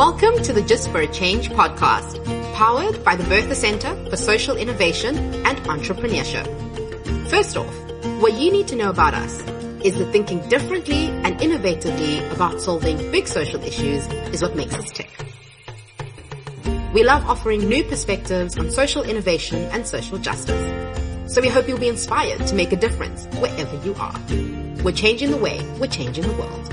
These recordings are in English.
Welcome to the Just for a Change podcast, powered by the Bertha Center for Social Innovation and Entrepreneurship. First off, what you need to know about us is that thinking differently and innovatively about solving big social issues is what makes us tick. We love offering new perspectives on social innovation and social justice. So we hope you'll be inspired to make a difference wherever you are. We're changing the way, we're changing the world.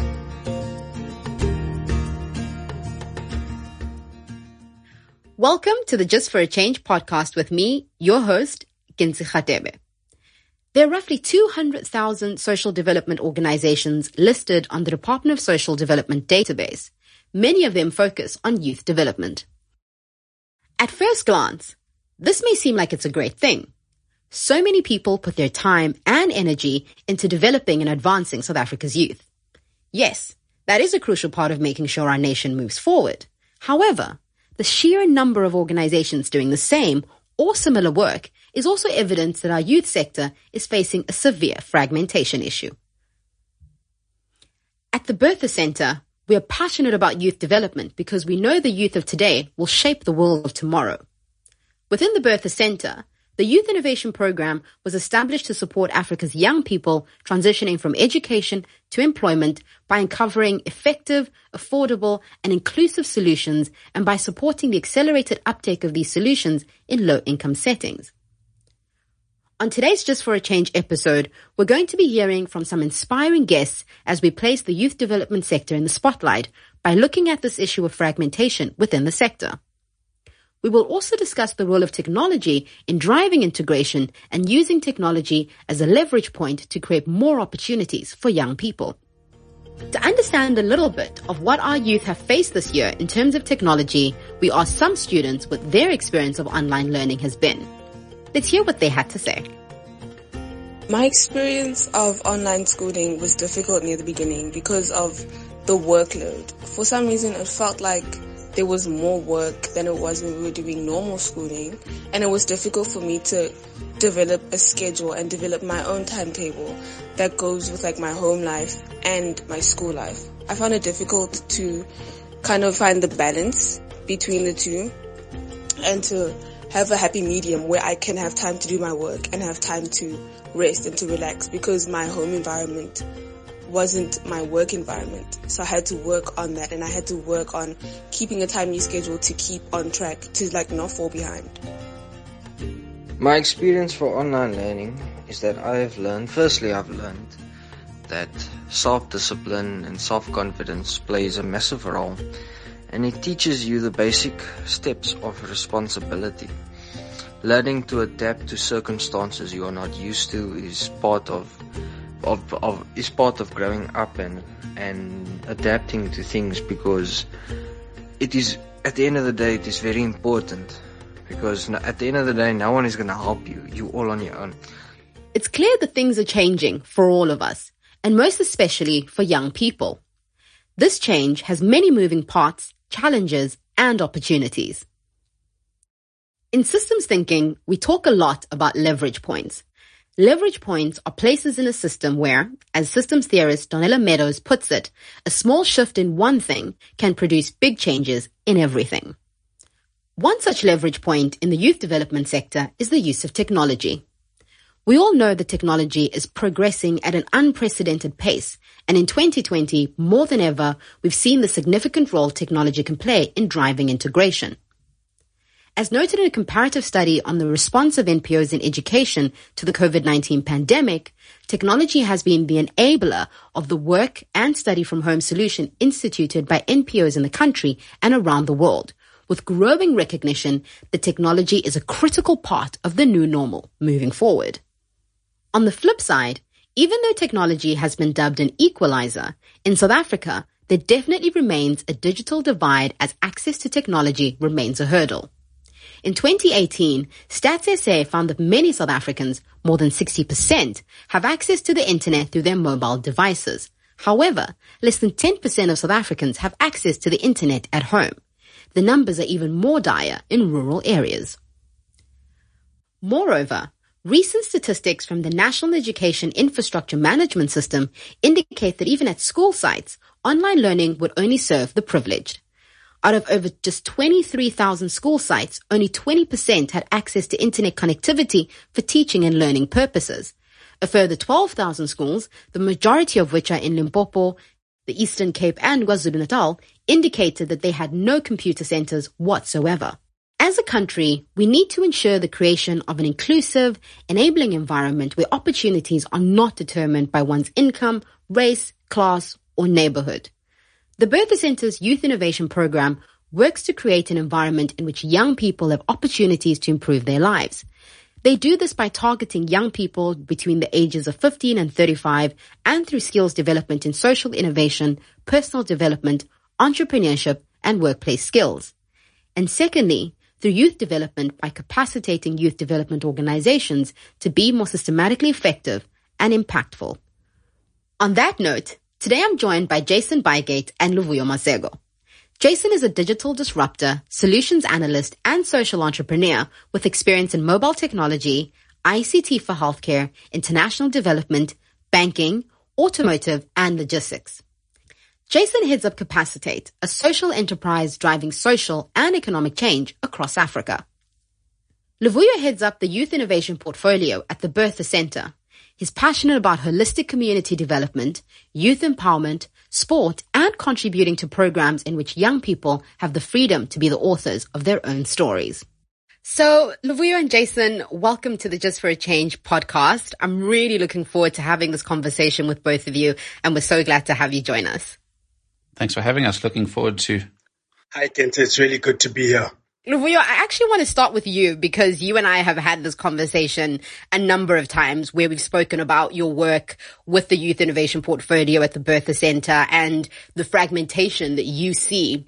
Welcome to the Just for a Change podcast with me, your host, Kinsi Khatebe. There are roughly 200,000 social development organizations listed on the Department of Social Development database. Many of them focus on youth development. At first glance, this may seem like it's a great thing. So many people put their time and energy into developing and advancing South Africa's youth. Yes, that is a crucial part of making sure our nation moves forward. However, the sheer number of organizations doing the same or similar work is also evidence that our youth sector is facing a severe fragmentation issue. At the Bertha Center, we are passionate about youth development because we know the youth of today will shape the world of tomorrow. Within the Bertha Center, the Youth Innovation Program was established to support Africa's young people transitioning from education to employment by uncovering effective, affordable, and inclusive solutions and by supporting the accelerated uptake of these solutions in low-income settings. On today's Just for a Change episode, we're going to be hearing from some inspiring guests as we place the youth development sector in the spotlight by looking at this issue of fragmentation within the sector. We will also discuss the role of technology in driving integration and using technology as a leverage point to create more opportunities for young people. To understand a little bit of what our youth have faced this year in terms of technology, we asked some students what their experience of online learning has been. Let's hear what they had to say. My experience of online schooling was difficult near the beginning because of the workload. For some reason, it felt like there was more work than it was when we were doing normal schooling, and it was difficult for me to develop a schedule and develop my own timetable that goes with like my home life and my school life. I found it difficult to kind of find the balance between the two and to have a happy medium where I can have time to do my work and have time to rest and to relax, because my home environment wasn't my work environment. So I had to work on that, and I had to work on keeping a timely schedule to keep on track, to like not fall behind. My experience for online learning is that I've learned that self-discipline and self-confidence plays a massive role, and it teaches you the basic steps of responsibility. Learning to adapt to circumstances you are not used to is part of growing up and adapting to things, because it is, at the end of the day, it is very important, because at the end of the day, no one is going to help you. You're all on your own. It's clear that things are changing for all of us, and most especially for young people. This change has many moving parts, challenges, and opportunities. In systems thinking, we talk a lot about leverage points. Leverage points are places in a system where, as systems theorist Donella Meadows puts it, a small shift in one thing can produce big changes in everything. One such leverage point in the youth development sector is the use of technology. We all know that technology is progressing at an unprecedented pace, and in 2020, more than ever, we've seen the significant role technology can play in driving integration. As noted in a comparative study on the response of NPOs in education to the COVID-19 pandemic, technology has been the enabler of the work and study from home solution instituted by NPOs in the country and around the world, with growing recognition that technology is a critical part of the new normal moving forward. On the flip side, even though technology has been dubbed an equalizer, in South Africa, there definitely remains a digital divide as access to technology remains a hurdle. In 2018, Stats SA found that many South Africans, more than 60%, have access to the internet through their mobile devices. However, less than 10% of South Africans have access to the internet at home. The numbers are even more dire in rural areas. Moreover, recent statistics from the National Education Infrastructure Management System indicate that even at school sites, online learning would only serve the privileged. Out of over just 23,000 school sites, only 20% had access to internet connectivity for teaching and learning purposes. A further 12,000 schools, the majority of which are in Limpopo, the Eastern Cape and KwaZulu-Natal, indicated that they had no computer centers whatsoever. As a country, we need to ensure the creation of an inclusive, enabling environment where opportunities are not determined by one's income, race, class, or neighborhood. The Bertha Center's Youth Innovation Program works to create an environment in which young people have opportunities to improve their lives. They do this by targeting young people between the ages of 15 and 35 and through skills development in social innovation, personal development, entrepreneurship, and workplace skills. And secondly, through youth development by capacitating youth development organizations to be more systematically effective and impactful. On that note, today I'm joined by Jason Bygate and Luvuyo Masego. Jason is a digital disruptor, solutions analyst, and social entrepreneur with experience in mobile technology, ICT for healthcare, international development, banking, automotive, and logistics. Jason heads up Capacitate, a social enterprise driving social and economic change across Africa. Luvuyo heads up the Youth Innovation Portfolio at the Bertha Center. He's passionate about holistic community development, youth empowerment, sport, and contributing to programs in which young people have the freedom to be the authors of their own stories. So, Luvuyo and Jason, welcome to the Just for a Change podcast. I'm really looking forward to having this conversation with both of you, and we're so glad to have you join us. Thanks for having us. Looking forward to. Hi, Kent. It's really good to be here. Luvuyo, I actually want to start with you because you and I have had this conversation a number of times where we've spoken about your work with the Youth Innovation Portfolio at the Bertha Center and the fragmentation that you see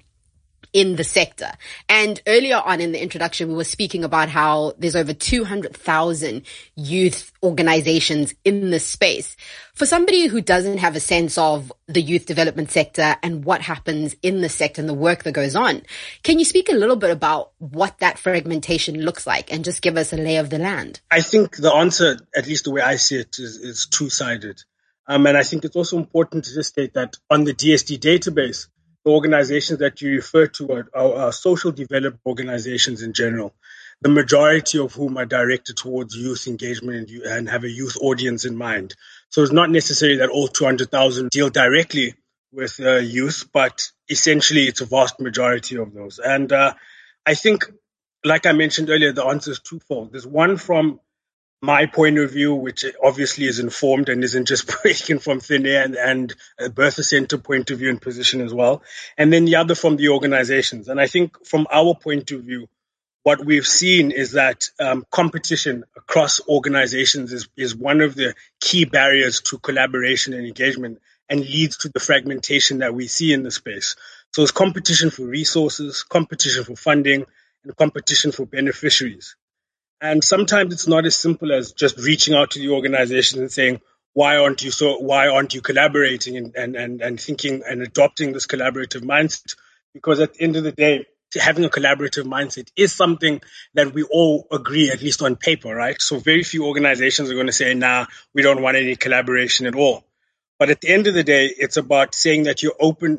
in the sector. And earlier on in the introduction, we were speaking about how there's over 200,000 youth organizations in this space. For somebody who doesn't have a sense of the youth development sector and what happens in the sector and the work that goes on, can you speak a little bit about what that fragmentation looks like and just give us a lay of the land? I think the answer, at least the way I see it, is two-sided. And I think it's also important to just state that on the DSD database, the organizations that you refer to are social development organizations in general, the majority of whom are directed towards youth engagement and have a youth audience in mind. So it's not necessary that all 200,000 deal directly with youth, but essentially it's a vast majority of those. And I think, like I mentioned earlier, the answer is twofold. There's one from my point of view, which obviously is informed and isn't just taken from thin air, and a Bertha Center point of view and position as well. And then the other from the organizations. And I think from our point of view, what we've seen is that competition across organizations is one of the key barriers to collaboration and engagement and leads to the fragmentation that we see in the space. So it's competition for resources, competition for funding, and competition for beneficiaries. And sometimes it's not as simple as just reaching out to the organizations and saying, why aren't you collaborating and thinking and adopting this collaborative mindset? Because at the end of the day, having a collaborative mindset is something that we all agree, at least on paper, right? So very few organizations are going to say, nah, we don't want any collaboration at all. But at the end of the day, it's about saying that you're open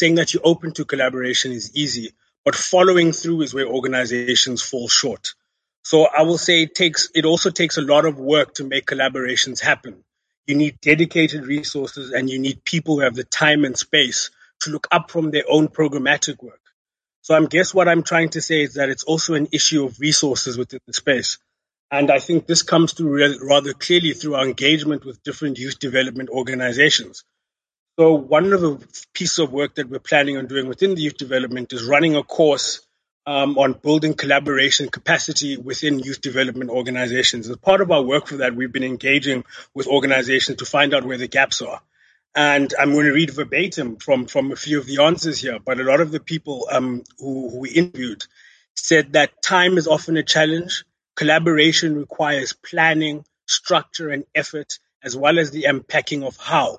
to collaboration is easy, but following through is where organizations fall short. So I will say it also takes a lot of work to make collaborations happen. You need dedicated resources and you need people who have the time and space to look up from their own programmatic work. So I guess what I'm trying to say is that it's also an issue of resources within the space. And I think this comes through rather clearly through our engagement with different youth development organizations. So one of the pieces of work that we're planning on doing within the youth development is running a course on building collaboration capacity within youth development organizations. As part of our work for that, we've been engaging with organizations to find out where the gaps are. And I'm going to read verbatim from a few of the answers here, but a lot of the people who we interviewed said that time is often a challenge. Collaboration requires planning, structure, and effort, as well as the unpacking of how.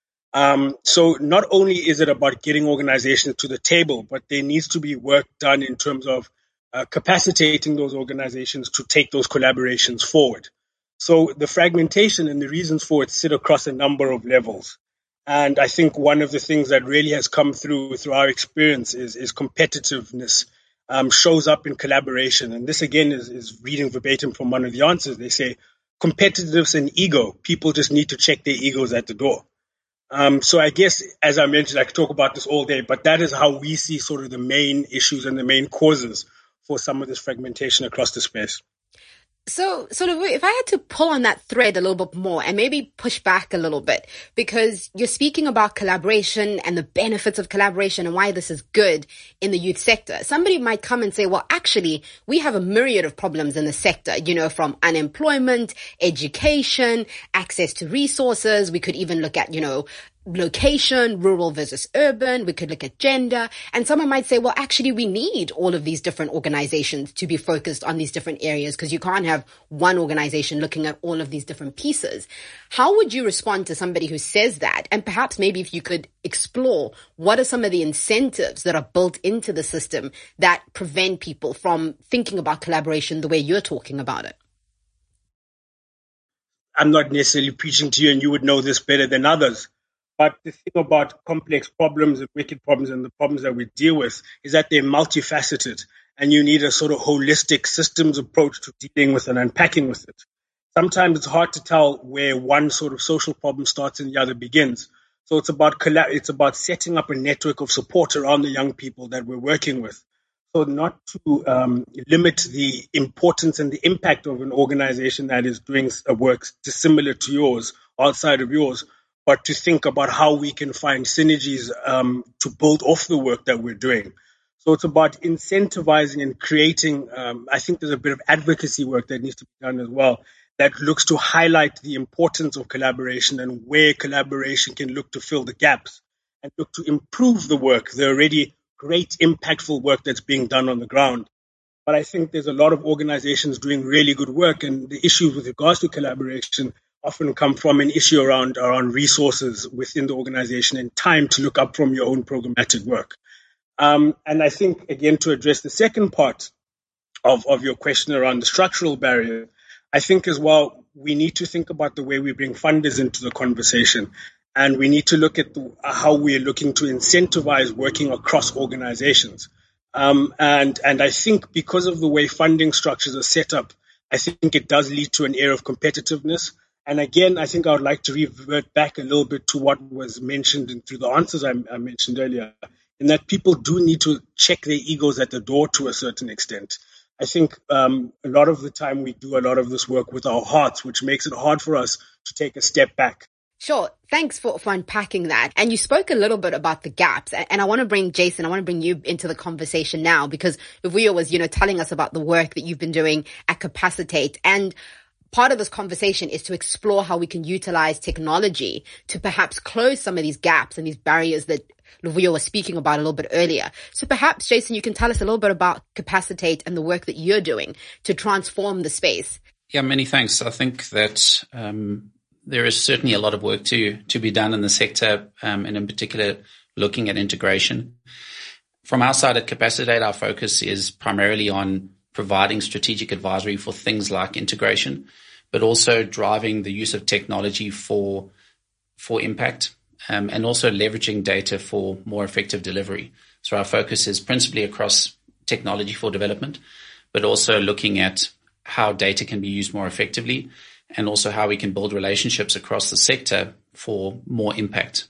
So not only is it about getting organizations to the table, but there needs to be work done in terms of capacitating those organizations to take those collaborations forward. So the fragmentation and the reasons for it sit across a number of levels. And I think one of the things that really has come through our experience is competitiveness shows up in collaboration. And this again is reading verbatim from one of the answers. They say competitiveness and ego. People just need to check their egos at the door. So I guess, as I mentioned, I could talk about this all day, but that is how we see sort of the main issues and the main causes for some of this fragmentation across the space. So sort of if I had to pull on that thread a little bit more and maybe push back a little bit, because you're speaking about collaboration and the benefits of collaboration and why this is good in the youth sector. Somebody might come and say, well, actually, we have a myriad of problems in the sector, from unemployment, education, access to resources. We could even look at, location, rural versus urban. We could look at gender. And someone might say, well, actually, we need all of these different organizations to be focused on these different areas because you can't have one organization looking at all of these different pieces. How would you respond to somebody who says that? And perhaps maybe if you could explore what are some of the incentives that are built into the system that prevent people from thinking about collaboration the way you're talking about it? I'm not necessarily preaching to you, and you would know this better than others. But the thing about complex problems and wicked problems and the problems that we deal with is that they're multifaceted, and you need a sort of holistic systems approach to dealing with and unpacking with it. Sometimes it's hard to tell where one sort of social problem starts and the other begins. So it's about setting up a network of support around the young people that we're working with. So not to limit the importance and the impact of an organization that is doing a work dissimilar to yours, outside of yours, but to think about how we can find synergies to build off the work that we're doing. So it's about incentivizing and creating, I think there's a bit of advocacy work that needs to be done as well, that looks to highlight the importance of collaboration and where collaboration can look to fill the gaps and look to improve the work, the already great impactful work that's being done on the ground. But I think there's a lot of organizations doing really good work, and the issues with regards to collaboration often come from an issue around resources within the organization and time to look up from your own programmatic work. And I think, again, to address the second part of your question around the structural barrier, I think as well, we need to think about the way we bring funders into the conversation. And we need to look at how we are looking to incentivize working across organizations. And I think because of the way funding structures are set up, I think it does lead to an air of competitiveness. And again, I think I would like to revert back a little bit to what was mentioned through the answers I mentioned earlier, in that people do need to check their egos at the door to a certain extent. I think a lot of the time we do a lot of this work with our hearts, which makes it hard for us to take a step back. Sure. Thanks for unpacking that. And you spoke a little bit about the gaps. And I want to bring Jason, I want to bring you into the conversation now, because Luvuyo was, telling us about the work that you've been doing at Capacitate. And part of this conversation is to explore how we can utilize technology to perhaps close some of these gaps and these barriers that Luvuyo was speaking about a little bit earlier. So perhaps, Jason, you can tell us a little bit about Capacitate and the work that you're doing to transform the space. Yeah, many thanks. I think that there is certainly a lot of work to be done in the sector, and in particular, looking at integration. From our side at Capacitate, our focus is primarily on providing strategic advisory for things like integration, but also driving the use of technology for impact, and also leveraging data for more effective delivery. So our focus is principally across technology for development, but also looking at how data can be used more effectively, and also how we can build relationships across the sector for more impact.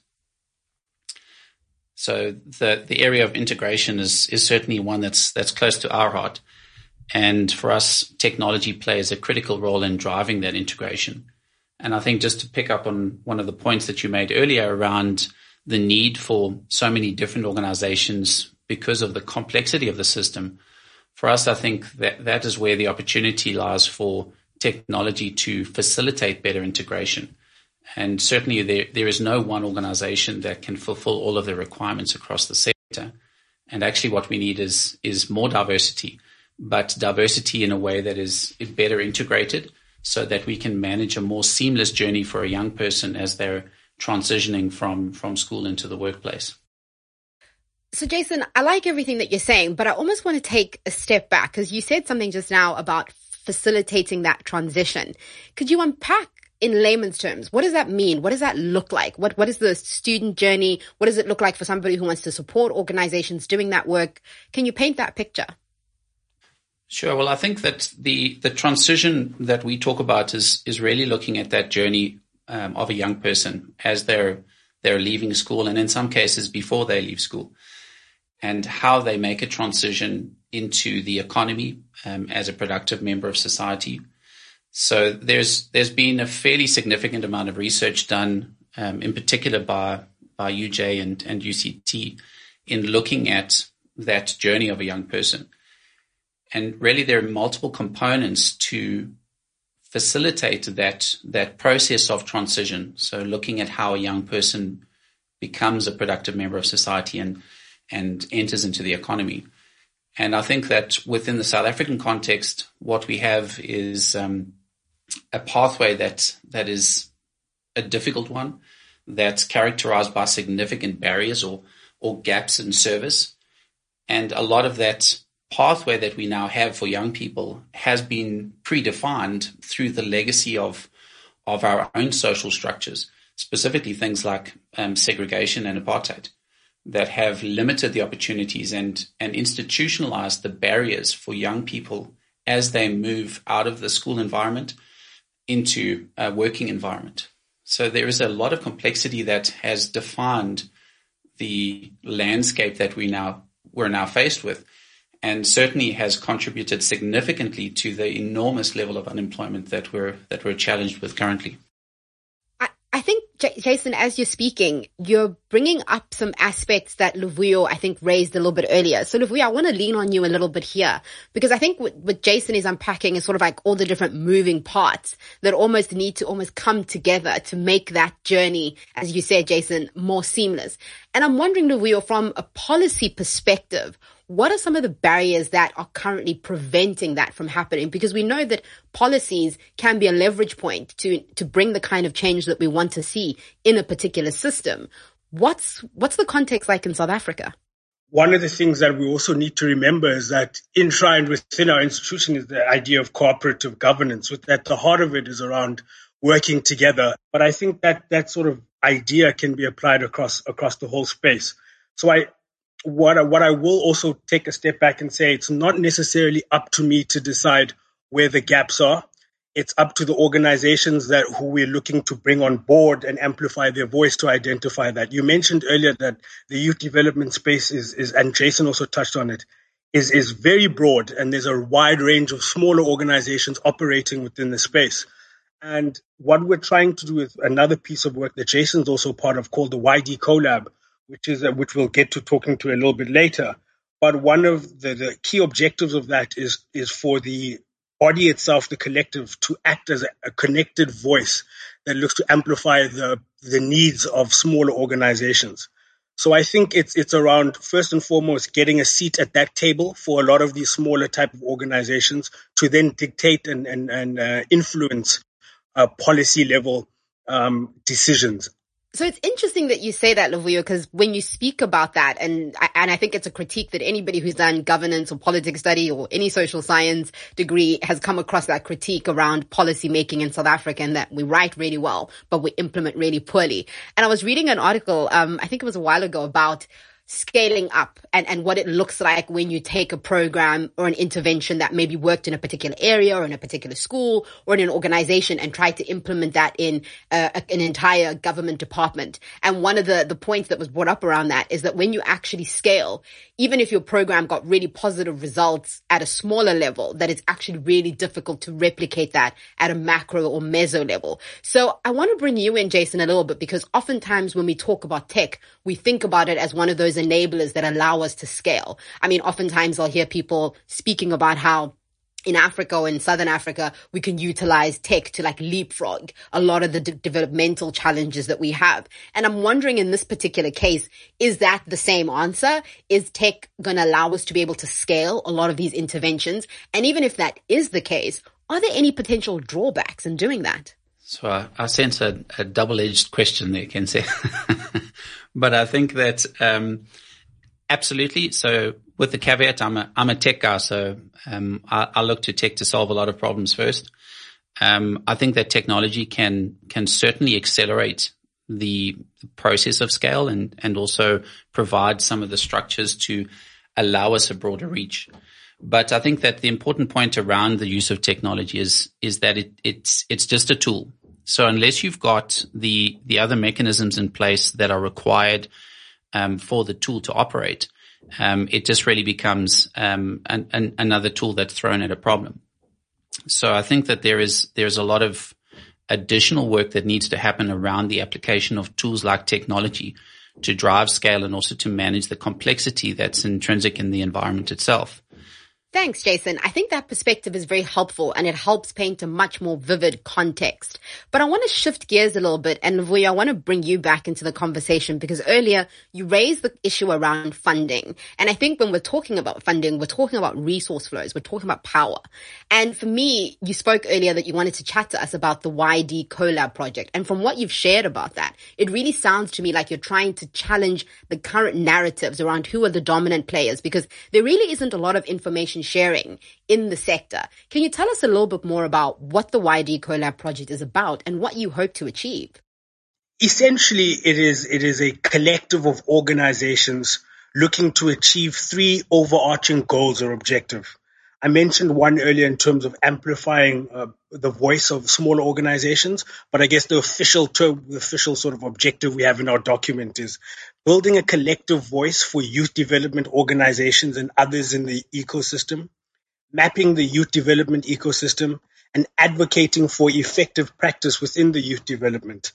So the area of integration is certainly one that's close to our heart. And for us, technology plays a critical role in driving that integration. And I think just to pick up on one of the points that you made earlier around the need for so many different organizations because of the complexity of the system, for us, I think that is where the opportunity lies for technology to facilitate better integration. And certainly there is no one organization that can fulfill all of the requirements across the sector. And actually what we need is more diversity, but diversity in a way that is better integrated so that we can manage a more seamless journey for a young person as they're transitioning from school into the workplace. So Jason, I like everything that you're saying, but I almost want to take a step back because you said something just now about facilitating that transition. Could you unpack in layman's terms, what does that mean? What does that look like? What is the student journey? What does it look like for somebody who wants to support organizations doing that work? Can you paint that picture? Sure. Well, I think that the transition that we talk about is really looking at that journey of a young person as they're leaving school, and in some cases before they leave school, and how they make a transition into the economy as a productive member of society. So there's been a fairly significant amount of research done, in particular by UJ and UCT, in looking at that journey of a young person. And really there are multiple components to facilitate that process of transition. So looking at how a young person becomes a productive member of society and enters into the economy. And I think that within the South African context, what we have is a pathway that is a difficult one, that's characterized by significant barriers or gaps in service. And a lot of that pathway that we now have for young people has been predefined through the legacy of our own social structures, specifically things like segregation and apartheid, that have limited the opportunities and institutionalized the barriers for young people as they move out of the school environment into a working environment. So there is a lot of complexity that has defined the landscape that we're now faced with, and certainly has contributed significantly to the enormous level of unemployment that we're challenged with currently. I think, Jason, as you're speaking, you're bringing up some aspects that Luvuyo, I think, raised a little bit earlier. So, Luvuyo, I want to lean on you a little bit here, because I think what Jason is unpacking is sort of like all the different moving parts that almost need to almost come together to make that journey, as you said, Jason, more seamless. And I'm wondering, Luvuyo, from a policy perspective, what are some of the barriers that are currently preventing that from happening? Because we know that policies can be a leverage point to bring the kind of change that we want to see in a particular system. What's the context like in South Africa? One of the things that we also need to remember is that enshrined within our institution is the idea of cooperative governance, with that the heart of it is around working together. But I think that sort of idea can be applied across the whole space. So what I will also take a step back and say, it's not necessarily up to me to decide where the gaps are. It's up to the organizations who we're looking to bring on board and amplify their voice to identify that. You mentioned earlier that the youth development space is, and Jason also touched on it, is very broad, and there's a wide range of smaller organizations operating within the space. And what we're trying to do with another piece of work that Jason's also part of, called the YD Collab, which we'll get to talking to a little bit later. But one of the key objectives of that is for the body itself, the collective, to act as a connected voice that looks to amplify the needs of smaller organizations. So I think it's around, first and foremost, getting a seat at that table for a lot of these smaller type of organizations to then dictate and influence policy level decisions. So it's interesting that you say that, Luvuyo, because when you speak about that, and I think it's a critique that anybody who's done governance or politics study or any social science degree has come across, that critique around policy making in South Africa, and that we write really well, but we implement really poorly. And I was reading an article, I think it was a while ago, about scaling up and what it looks like when you take a program or an intervention that maybe worked in a particular area or in a particular school or in an organization and try to implement that in an entire government department. And one of the points that was brought up around that is that when you actually scale, even if your program got really positive results at a smaller level, that it's actually really difficult to replicate that at a macro or meso level. So I want to bring you in, Jason, a little bit, because oftentimes when we talk about tech, we think about it as one of those enablers that allow us to scale. I mean, oftentimes I'll hear people speaking about how in Africa or in Southern Africa, we can utilize tech to like leapfrog a lot of the developmental challenges that we have. And I'm wondering, in this particular case, is that the same answer? Is tech going to allow us to be able to scale a lot of these interventions? And even if that is the case, are there any potential drawbacks in doing that? So I sense a double-edged question there, Kense. But I think that absolutely. So with the caveat, I'm a tech guy, so I look to tech to solve a lot of problems first. I think that technology can certainly accelerate the process of scale and also provide some of the structures to allow us a broader reach. But I think that the important point around the use of technology is that it's just a tool. So unless you've got the other mechanisms in place that are required for the tool to operate, it just really becomes another tool that's thrown at a problem. So I think that there's a lot of additional work that needs to happen around the application of tools like technology to drive scale and also to manage the complexity that's intrinsic in the environment itself. Thanks, Jason. I think that perspective is very helpful and it helps paint a much more vivid context. But I want to shift gears a little bit, and Luvuyo, I want to bring you back into the conversation because earlier you raised the issue around funding. And I think when we're talking about funding, we're talking about resource flows, we're talking about power. And for me, you spoke earlier that you wanted to chat to us about the YD Collab project. And from what you've shared about that, it really sounds to me like you're trying to challenge the current narratives around who are the dominant players, because there really isn't a lot of information sharing in the sector. Can you tell us a little bit more about what the YD Collab project is about and what you hope to achieve? Essentially, it is a collective of organizations looking to achieve three overarching goals or objectives. I mentioned one earlier in terms of amplifying the voice of smaller organizations, but I guess the official term, the official sort of objective we have in our document is building a collective voice for youth development organizations and others in the ecosystem, mapping the youth development ecosystem, and advocating for effective practice within the youth development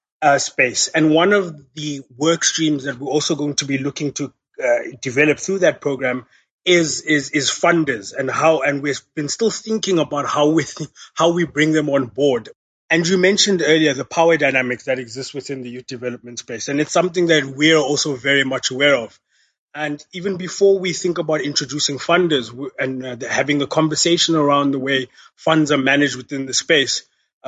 space. And one of the work streams that we're also going to be looking to develop through that program is funders and we've been still thinking about how we bring them on board. And you mentioned earlier the power dynamics that exist within the youth development space, and it's something that we're also very much aware of. And even before we think about introducing funders and having a conversation around the way funds are managed within the space,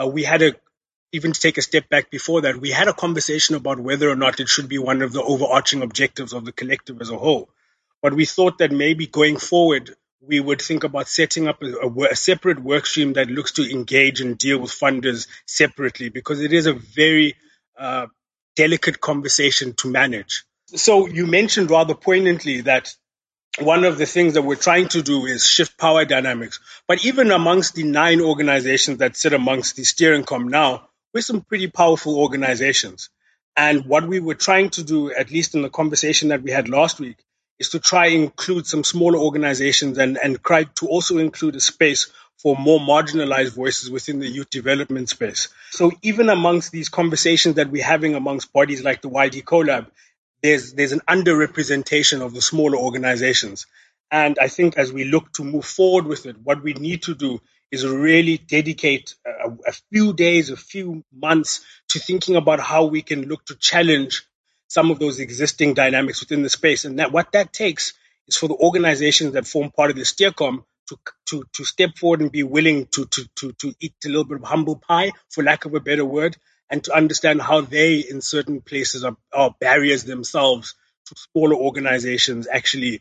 even to take a step back before that, we had a conversation about whether or not it should be one of the overarching objectives of the collective as a whole. But we thought that maybe going forward, we would think about setting up a separate work stream that looks to engage and deal with funders separately, because it is a very delicate conversation to manage. So you mentioned rather poignantly that one of the things that we're trying to do is shift power dynamics. But even amongst the 9 organizations that sit amongst the steering com now, we're some pretty powerful organizations. And what we were trying to do, at least in the conversation that we had last week, is to try and include some smaller organizations and try to also include a space for more marginalized voices within the youth development space. So even amongst these conversations that we're having amongst bodies like the YD Collab, there's an underrepresentation of the smaller organizations. And I think as we look to move forward with it, what we need to do is really dedicate a few days, a few months to thinking about how we can look to challenge some of those existing dynamics within the space. And that what that takes is for the organizations that form part of the steercom to step forward and be willing to eat a little bit of humble pie, for lack of a better word, and to understand how they, in certain places, are barriers themselves to smaller organizations actually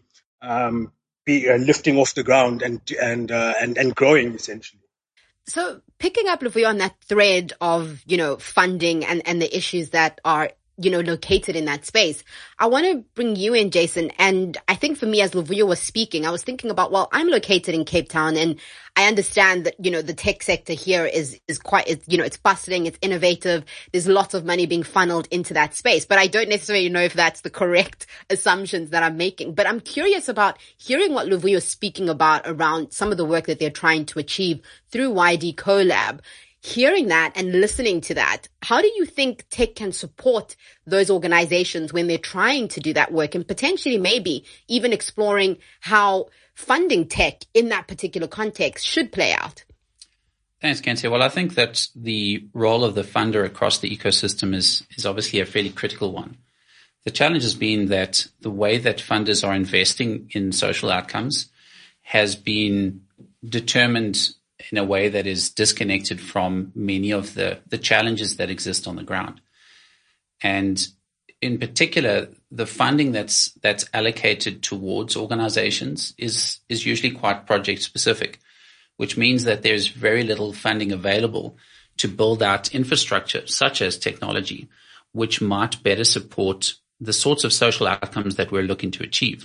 be lifting off the ground and growing, essentially. So picking up, Luvuyo, on that thread of, funding and the issues that are located in that space, I want to bring you in, Jason. And I think for me, as Luvuyo was speaking, I was thinking about, well, I'm located in Cape Town, and I understand that, the tech sector here is quite, it's bustling, it's innovative. There's lots of money being funneled into that space, but I don't necessarily know if that's the correct assumptions that I'm making. But I'm curious about hearing what Luvuyo is speaking about around some of the work that they're trying to achieve through YD Collab. Hearing that and listening to that, how do you think tech can support those organizations when they're trying to do that work, and potentially maybe even exploring how funding tech in that particular context should play out? Thanks, Kentia. Well, I think that the role of the funder across the ecosystem is obviously a fairly critical one. The challenge has been that the way that funders are investing in social outcomes has been determined in a way that is disconnected from many of the challenges that exist on the ground. And in particular, the funding that's allocated towards organizations is usually quite project specific, which means that there's very little funding available to build out infrastructure such as technology, which might better support the sorts of social outcomes that we're looking to achieve.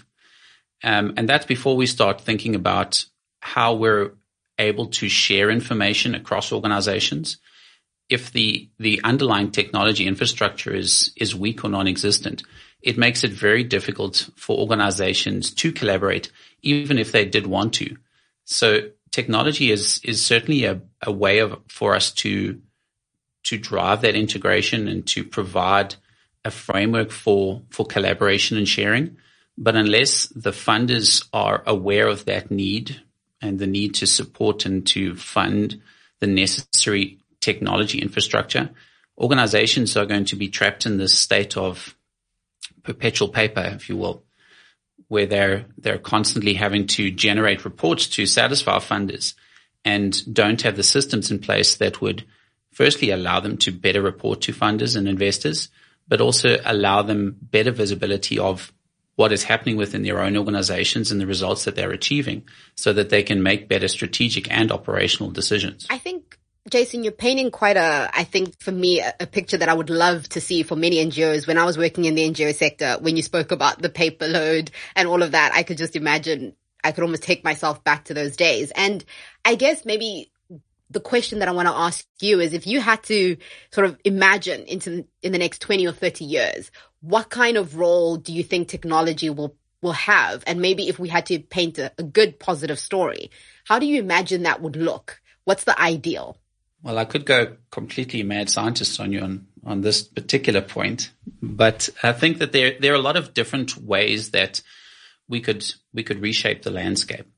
And that's before we start thinking about how we're able to share information across organizations. If the underlying technology infrastructure is weak or non-existent, it makes it very difficult for organizations to collaborate, even if they did want to. So technology is certainly a way for us to drive that integration and to provide a framework for collaboration and sharing. But unless the funders are aware of that need and the need to support and to fund the necessary technology infrastructure, organizations are going to be trapped in this state of perpetual paper, if you will, where they're constantly having to generate reports to satisfy funders and don't have the systems in place that would firstly allow them to better report to funders and investors, but also allow them better visibility of what is happening within their own organizations and the results that they're achieving so that they can make better strategic and operational decisions. I think, Jason, you're painting quite I think for me, a picture that I would love to see for many NGOs. When I was working in the NGO sector, when you spoke about the paper load and all of that, I could just imagine, I could almost take myself back to those days. And I guess maybe the question that I want to ask you is, if you had to sort of imagine in the next 20 or 30 years, what kind of role do you think technology will have? And maybe if we had to paint a good positive story, how do you imagine that would look? What's the ideal? Well, I could go completely mad scientist on you on this particular point, but I think that there are a lot of different ways that we could reshape the landscape.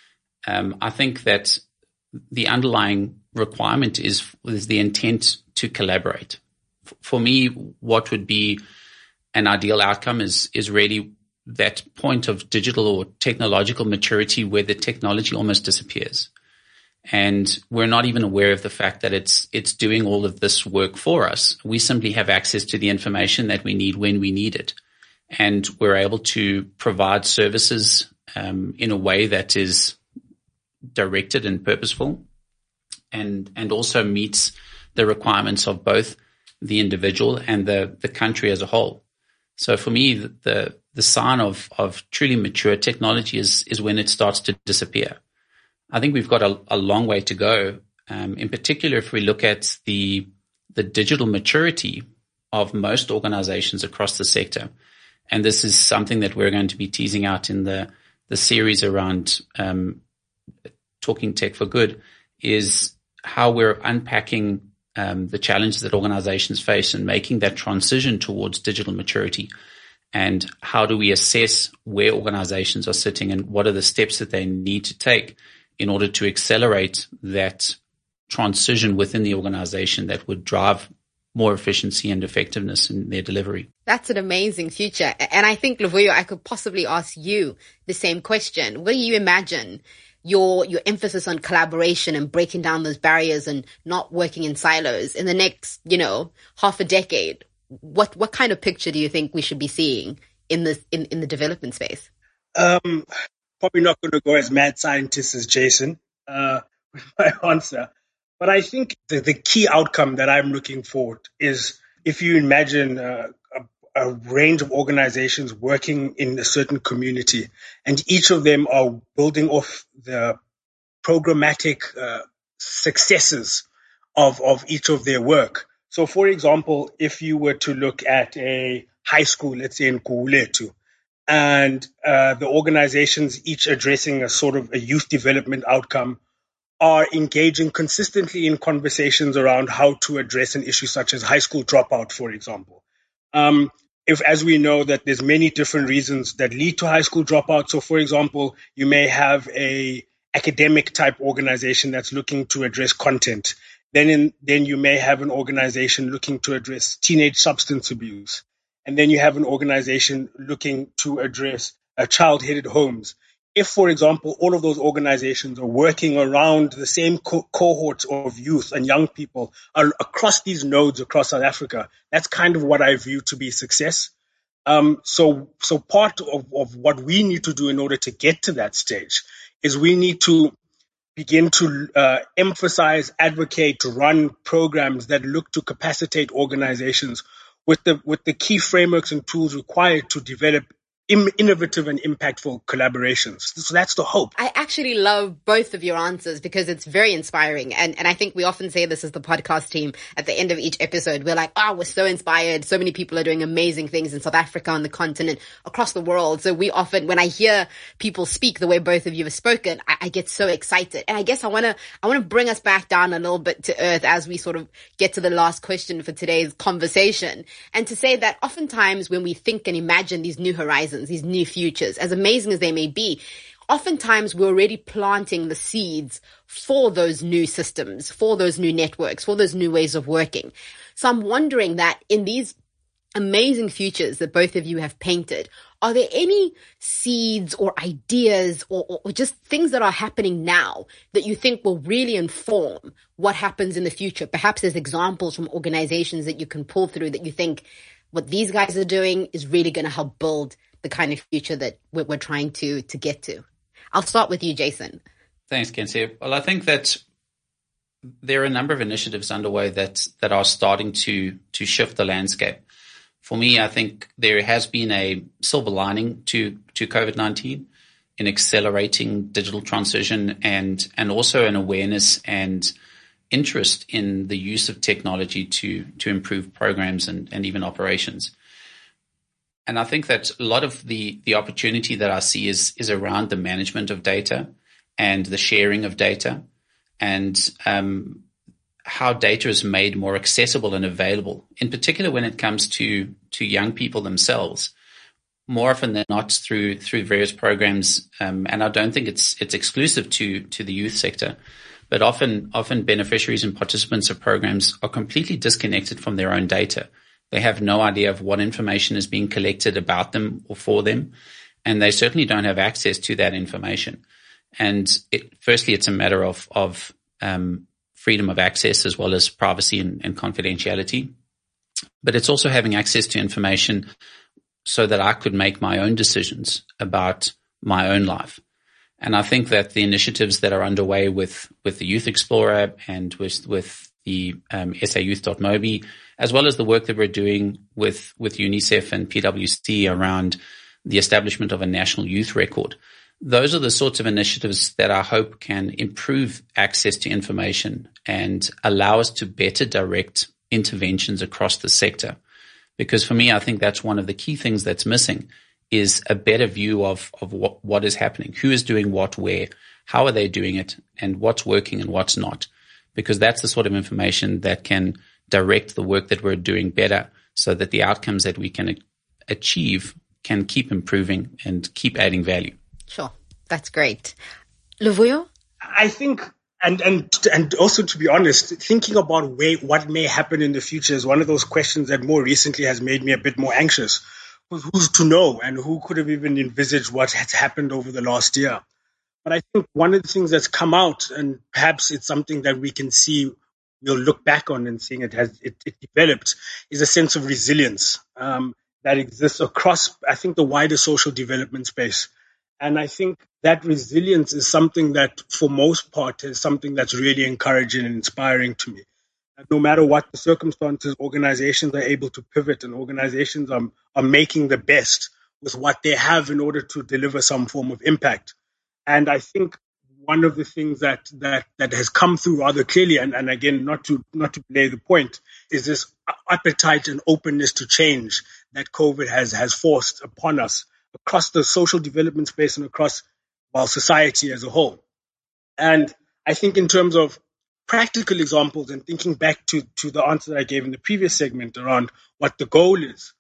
I think that the underlying requirement is the intent to collaborate. For me, what would be an ideal outcome is really that point of digital or technological maturity where the technology almost disappears. And we're not even aware of the fact that it's doing all of this work for us. We simply have access to the information that we need when we need it. And we're able to provide services in a way that is directed and purposeful and also meets the requirements of both the individual and the country as a whole. So for me, the sign of truly mature technology is when it starts to disappear. I think we've got a long way to go. In particular, if we look at the digital maturity of most organizations across the sector, and this is something that we're going to be teasing out in the series around Talking Tech for Good, is how we're unpacking the challenges that organizations face and making that transition towards digital maturity. And how do we assess where organizations are sitting and what are the steps that they need to take in order to accelerate that transition within the organization that would drive more efficiency and effectiveness in their delivery. That's an amazing future. And I think, Luvuyo, I could possibly ask you the same question. What do you imagine your emphasis on collaboration and breaking down those barriers and not working in silos in the next, half a decade? What kind of picture do you think we should be seeing in the development space? Probably not going to go as mad scientist as Jason with my answer. But I think the key outcome that I'm looking for is, if you imagine a range of organizations working in a certain community, and each of them are building off the programmatic successes of each of their work. So, for example, if you were to look at a high school, let's say in Gugulethu, and the organizations each addressing a sort of a youth development outcome are engaging consistently in conversations around how to address an issue such as high school dropout, for example. As we know that there's many different reasons that lead to high school dropout. So, for example, you may have a academic type organization that's looking to address content. Then you may have an organization looking to address teenage substance abuse. And then you have an organization looking to address child-headed homes. If, for example, all of those organizations are working around the same cohorts of youth and young people across these nodes across South Africa, that's kind of what I view to be success. So part of what we need to do in order to get to that stage is we need to begin to emphasize, advocate, run programs that look to capacitate organizations with the key frameworks and tools required to develop innovative and impactful collaborations. So that's the hope. I actually love both of your answers because it's very inspiring. And I think we often say this as the podcast team at the end of each episode. We're like, oh, we're so inspired. So many people are doing amazing things in South Africa, on the continent, across the world. So we often, when I hear people speak the way both of you have spoken, I get so excited. And I guess I want to bring us back down a little bit to earth as we sort of get to the last question for today's conversation. And to say that oftentimes when we think and imagine these new horizons, these new futures, as amazing as they may be, oftentimes we're already planting the seeds for those new systems, for those new networks, for those new ways of working. So I'm wondering that in these amazing futures that both of you have painted, are there any seeds or ideas or just things that are happening now that you think will really inform what happens in the future? Perhaps there's examples from organizations that you can pull through that you think what these guys are doing is really going to help build the kind of future that we're trying to get to. I'll start with you, Jason. Thanks, Kenzie. Well, I think that there are a number of initiatives underway that are starting to shift the landscape. For me, I think there has been a silver lining to COVID-19 in accelerating digital transition and also an awareness and interest in the use of technology to improve programs and even operations. And I think that a lot of the opportunity that I see is around the management of data and the sharing of data and how data is made more accessible and available, in particular when it comes to young people themselves, more often than not through various programs. And I don't think it's exclusive to the youth sector, but often beneficiaries and participants of programs are completely disconnected from their own data. They have no idea of what information is being collected about them or for them, and they certainly don't have access to that information. And firstly, it's a matter of freedom of access as well as privacy and confidentiality. But it's also having access to information so that I could make my own decisions about my own life. And I think that the initiatives that are underway with the Youth Explorer and with the SAYouth.mobi, as well as the work that we're doing with UNICEF and PwC around the establishment of a national youth record. Those are the sorts of initiatives that I hope can improve access to information and allow us to better direct interventions across the sector. Because for me, I think that's one of the key things that's missing is a better view of what is happening, who is doing what, where, how are they doing it, and what's working and what's not. Because that's the sort of information that can direct the work that we're doing better so that the outcomes that we can achieve can keep improving and keep adding value. Sure. That's great. Luvuyo? I think, and also to be honest, thinking about what may happen in the future is one of those questions that more recently has made me a bit more anxious. Who's to know, and who could have even envisaged what has happened over the last year? But I think one of the things that's come out, and perhaps it's something that we can see, we'll look back on and seeing it developed, is a sense of resilience that exists across, I think, the wider social development space. And I think that resilience is something that, for most part, is something that's really encouraging and inspiring to me. No matter what the circumstances, organizations are able to pivot, and organizations are making the best with what they have in order to deliver some form of impact. And I think one of the things that has come through rather clearly, and again, not to belay the point, is this appetite and openness to change that COVID has forced upon us across the social development space and across, society as a whole. And I think in terms of practical examples, and thinking back to the answer that I gave in the previous segment around what the goal is,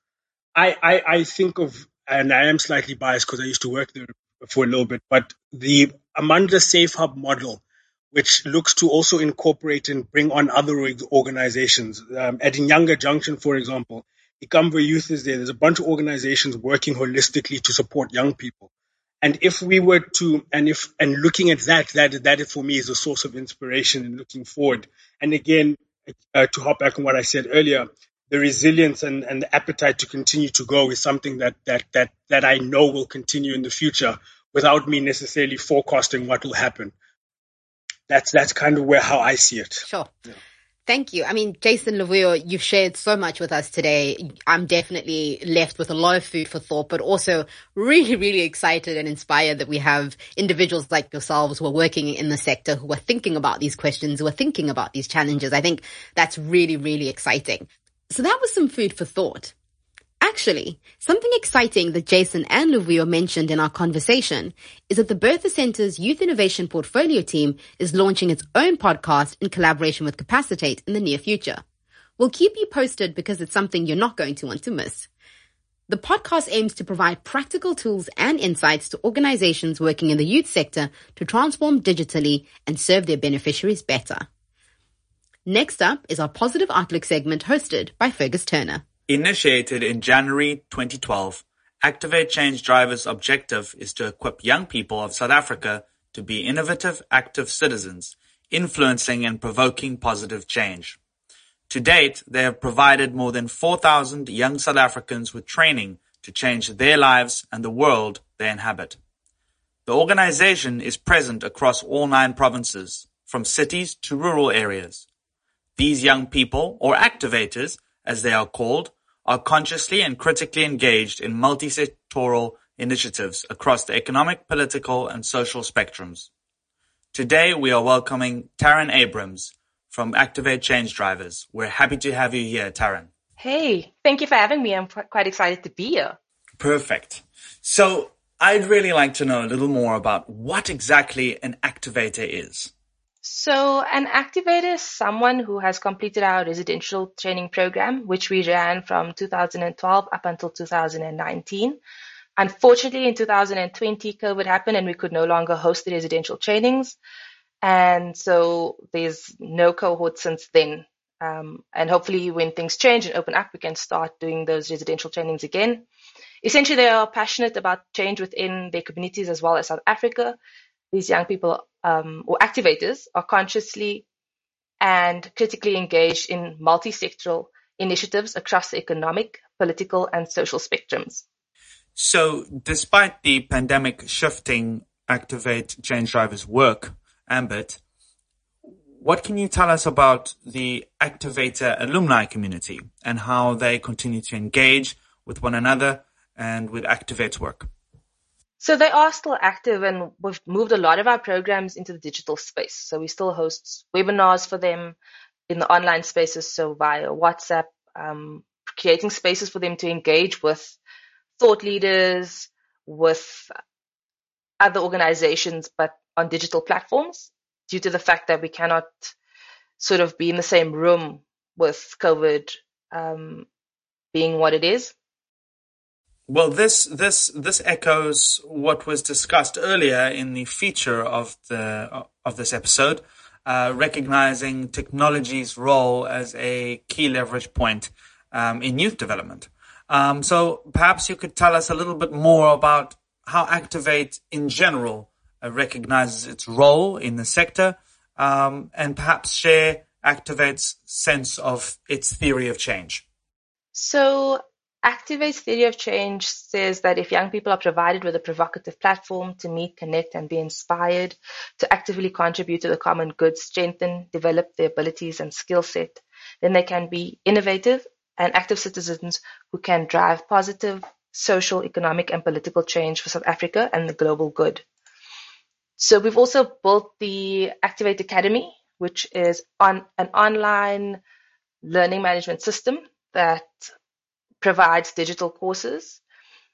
I think of, and I am slightly biased because I used to work there for a little bit, but the Amandla Safe Hub model, which looks to also incorporate and bring on other organizations. At Inyanga Junction, for example, Ikamva Youth is there. There's a bunch of organizations working holistically to support young people. And if we were to, and looking at that for me is a source of inspiration and looking forward. And again, to hop back on what I said earlier, the resilience and the appetite to continue to grow is something that I know will continue in the future without me necessarily forecasting what will happen. that's kind of how I see it. Sure. Yeah. Thank you. I mean, Jason Luvuyo, you've shared so much with us today. I'm definitely left with a lot of food for thought, but also really, really excited and inspired that we have individuals like yourselves who are working in the sector, who are thinking about these questions, who are thinking about these challenges. I think that's really, really exciting. So that was some food for thought. Actually, something exciting that Jason and Luvuyo mentioned in our conversation is that the Bertha Center's Youth Innovation Portfolio team is launching its own podcast in collaboration with Capacitate in the near future. We'll keep you posted because it's something you're not going to want to miss. The podcast aims to provide practical tools and insights to organizations working in the youth sector to transform digitally and serve their beneficiaries better. Next up is our Positive Outlook segment hosted by Fergus Turner. Initiated in January 2012, Activate Change Driver's objective is to equip young people of South Africa to be innovative, active citizens, influencing and provoking positive change. To date, they have provided more than 4,000 young South Africans with training to change their lives and the world they inhabit. The organization is present across all 9 provinces, from cities to rural areas. These young people, or activators, as they are called, are consciously and critically engaged in multi-sectoral initiatives across the economic, political, and social spectrums. Today, we are welcoming Taryn Abrams from Activate Change Drivers. We're happy to have you here, Taryn. Hey, thank you for having me. I'm quite excited to be here. Perfect. So, I'd really like to know a little more about what exactly an activator is. So an activator is someone who has completed our residential training program, which we ran from 2012 up until 2019. Unfortunately, in 2020, COVID happened and we could no longer host the residential trainings. And so there's no cohort since then. And hopefully when things change and open up, we can start doing those residential trainings again. Essentially, they are passionate about change within their communities as well as South Africa. These young people or activators are consciously and critically engaged in multi-sectoral initiatives across the economic, political, and social spectrums. So despite the pandemic shifting Activate Change Drivers' work ambit, what can you tell us about the Activator alumni community and how they continue to engage with one another and with Activate's work? So they are still active, and we've moved a lot of our programs into the digital space. So we still host webinars for them in the online spaces, so via WhatsApp, creating spaces for them to engage with thought leaders, with other organizations, but on digital platforms, due to the fact that we cannot sort of be in the same room with COVID being what it is. Well, this echoes what was discussed earlier in the feature of this episode, recognizing technology's role as a key leverage point in youth development. So perhaps you could tell us a little bit more about how Activate in general recognizes its role in the sector, and perhaps share Activate's sense of its theory of change. So Activate's theory of change says that if young people are provided with a provocative platform to meet, connect, and be inspired to actively contribute to the common good, strengthen, develop their abilities and skill set, then they can be innovative and active citizens who can drive positive social, economic, and political change for South Africa and the global good. So we've also built the Activate Academy, which is an online learning management system that provides digital courses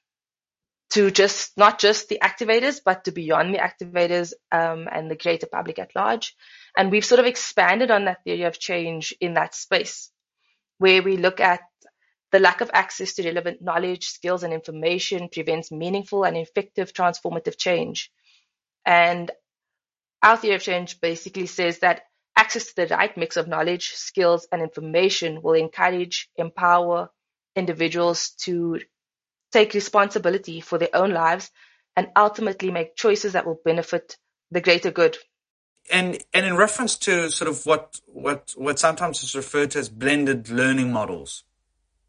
to not just the activators, but to beyond the activators and the greater public at large. And we've sort of expanded on that theory of change in that space, where we look at the lack of access to relevant knowledge, skills, and information prevents meaningful and effective transformative change. And our theory of change basically says that access to the right mix of knowledge, skills, and information will encourage, empower individuals to take responsibility for their own lives and ultimately make choices that will benefit the greater good. And in reference to sort of what sometimes is referred to as blended learning models,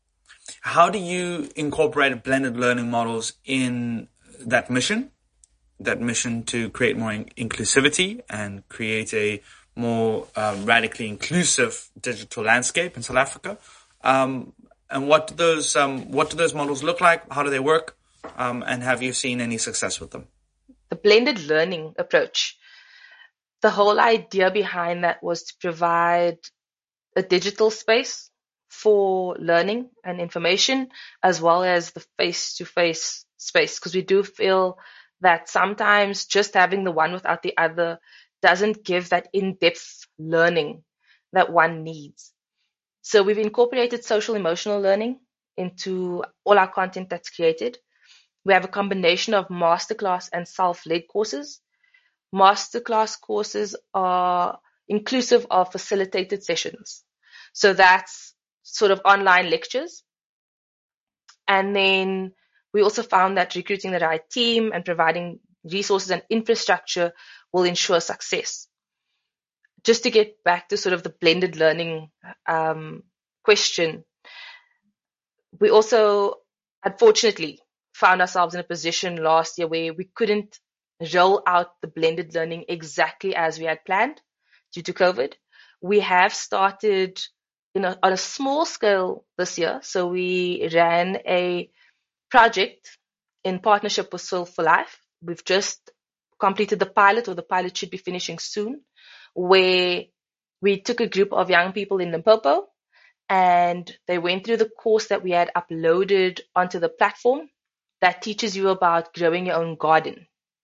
how do you incorporate blended learning models in that mission? that mission to create more inclusivity and create a more radically inclusive digital landscape in South Africa. And what do those models look like? How do they work? And have you seen any success with them? The blended learning approach. The whole idea behind that was to provide a digital space for learning and information, as well as the face-to-face space, because we do feel that sometimes just having the one without the other doesn't give that in-depth learning that one needs. So we've incorporated social emotional learning into all our content that's created. We have a combination of masterclass and self-led courses. Masterclass courses are inclusive of facilitated sessions. So that's sort of online lectures. And then we also found that recruiting the right team and providing resources and infrastructure will ensure success. Just to get back to sort of the blended learning question, we also, unfortunately, found ourselves in a position last year where we couldn't roll out the blended learning exactly as we had planned due to COVID. We have started on a small scale this year. So we ran a project in partnership with Soil for Life. We've just completed the pilot, or the pilot should be finishing soon, where we took a group of young people in Limpopo and they went through the course that we had uploaded onto the platform that teaches you about growing your own garden.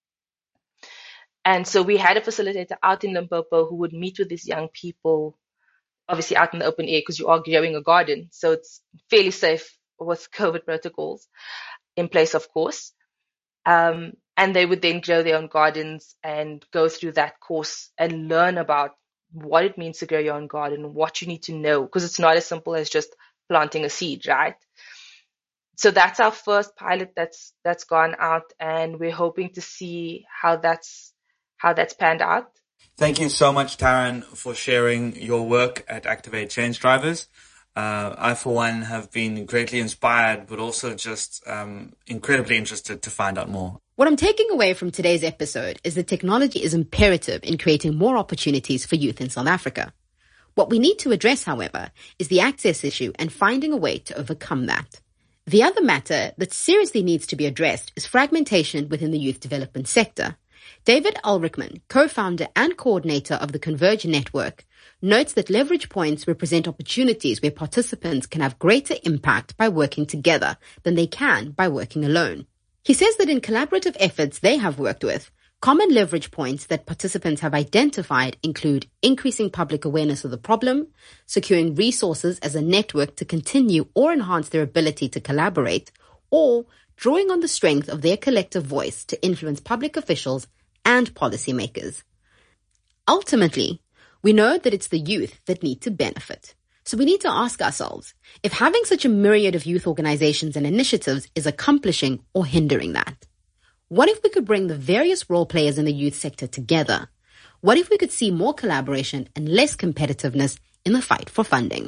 And so we had a facilitator out in Limpopo who would meet with these young people, obviously out in the open air because you are growing a garden. So it's fairly safe with COVID protocols in place, of course. And they would then grow their own gardens and go through that course and learn about what it means to grow your own garden, what you need to know, because it's not as simple as just planting a seed, right? So that's our first pilot that's gone out, and we're hoping to see how that's panned out. Thank you so much, Taryn, for sharing your work at Activate Change Drivers. I, for one, have been greatly inspired, but also just incredibly interested to find out more. What I'm taking away from today's episode is that technology is imperative in creating more opportunities for youth in South Africa. What we need to address, however, is the access issue and finding a way to overcome that. The other matter that seriously needs to be addressed is fragmentation within the youth development sector. David Ulrichman, co-founder and coordinator of the Converge Network, notes that leverage points represent opportunities where participants can have greater impact by working together than they can by working alone. He says that in collaborative efforts they have worked with, common leverage points that participants have identified include increasing public awareness of the problem, securing resources as a network to continue or enhance their ability to collaborate, or drawing on the strength of their collective voice to influence public officials and policymakers. Ultimately, we know that it's the youth that need to benefit. So we need to ask ourselves if having such a myriad of youth organizations and initiatives is accomplishing or hindering that. What if we could bring the various role players in the youth sector together? What if we could see more collaboration and less competitiveness in the fight for funding?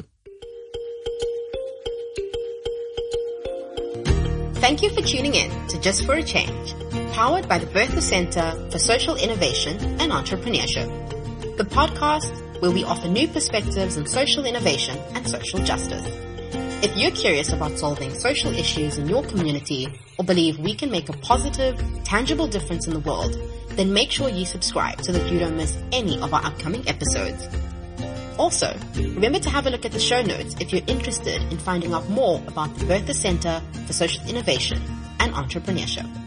Thank you for tuning in to Just for a Change, powered by the Bertha Center for Social Innovation and Entrepreneurship, the podcast where we offer new perspectives on social innovation and social justice. If you're curious about solving social issues in your community or believe we can make a positive, tangible difference in the world, then make sure you subscribe so that you don't miss any of our upcoming episodes. Also, remember to have a look at the show notes if you're interested in finding out more about the Bertha Center for Social Innovation and Entrepreneurship.